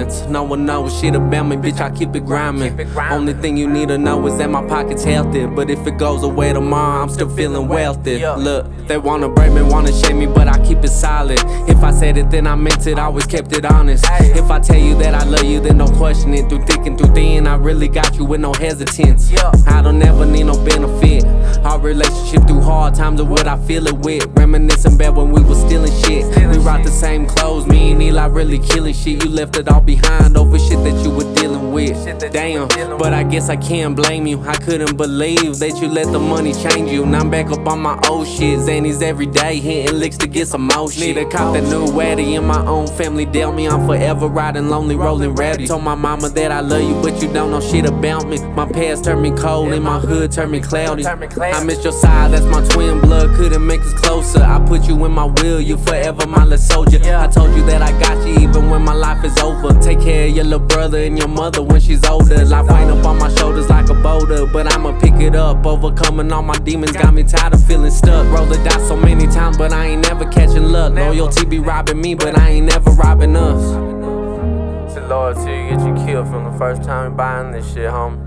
nuts. No one knows shit about me, bitch, I keep it grinding. Only thing you need to know is that my pocket's healthy. But if it goes away tomorrow, I'm still feeling wealthy. Look, they wanna break me, wanna shame me, but I keep it solid. If I said it, then I meant it, always kept it honest. If I tell you that I love you, then don't question it. Through thick and through thin, I really got you with no hesitance. I don't ever need no benefit. Our relationship through hard times are what I feel it with. Reminiscing back when we was stealing shit. We rock the same clothes, me and Eli really killing shit. You left it all behind over shit that you were dealing with. Damn, but I guess I can't blame you. I couldn't believe that you let the money change you. Now I'm back up on my old shit. Zannies every day, hitting licks to get some more shit. Need a cop that new Waddy in my own family. Dealt me, I'm forever riding lonely, rolling ratty. Told my mama that I love you, but you don't know shit about me. My past turned me cold, and my hood turned me cloudy. I miss your side, that's my twin blood, couldn't make us closer. I put you in my will, you forever my little soldier. I told you that I got you even when my life is over. Take care of your little brother and your mother when she's older. Life weighing up on my shoulders like a boulder, but I'ma pick it up. Overcoming all my demons got me tired of feeling stuck. Roll the dice so many times, but I ain't never catching luck. Loyalty be robbing me, but I ain't never robbing us. It's loyalty, you get you killed from the first time you buying this shit, homie.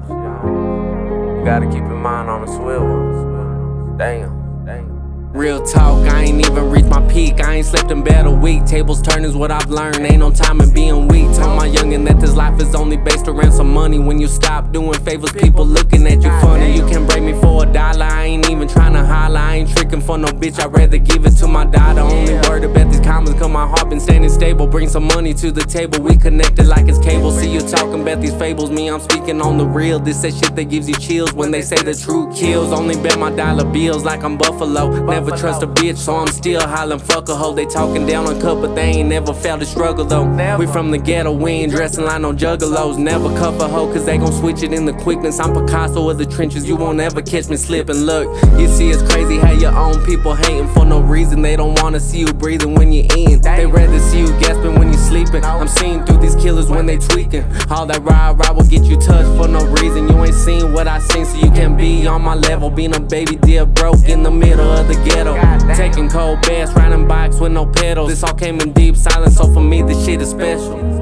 You gotta keep your mind on the swivel. Damn. Real talk, I ain't even reached my peak. I ain't slept in bed a week. Tables turn is what I've learned. Ain't no time in being weak. Tell my youngin' that this life is only based around some money. When you stop doing favors, people looking at you funny. You can break me for $1. I ain't even tryna holler. I ain't tricking for no bitch. I'd rather give it to my daughter. Only word about these comments, cause my heart been standing stable. Bring some money to the table. We connected like it's cable. See you talking about these fables. Me, I'm speaking on the real. This that shit that gives you chills when they say the truth kills. Only bet my dollar bills like I'm Buffalo. Never trust a bitch, so I'm still hollering fuck a hoe. They talking down on cut, but they ain't never felt a struggle though. We from the ghetto, we ain't dressing like no juggalos. Never cuff a hoe, cause they gon' switch it in the quickness. I'm Picasso of the trenches, you won't ever catch me slipping. Look, you see it's crazy how your own people hating for no reason. They don't wanna see you breathing when you're eating. They rather see you gasping when you're sleeping. I'm seeing through these killers when they tweaking. All that rah-rah will get you touched for no reason. You ain't seen what I seen, so you can be on my level. Being a baby dear broke in the middle of the ghetto. Taking cold baths, riding bikes with no pedals. This all came in deep silence, so for me this shit is special.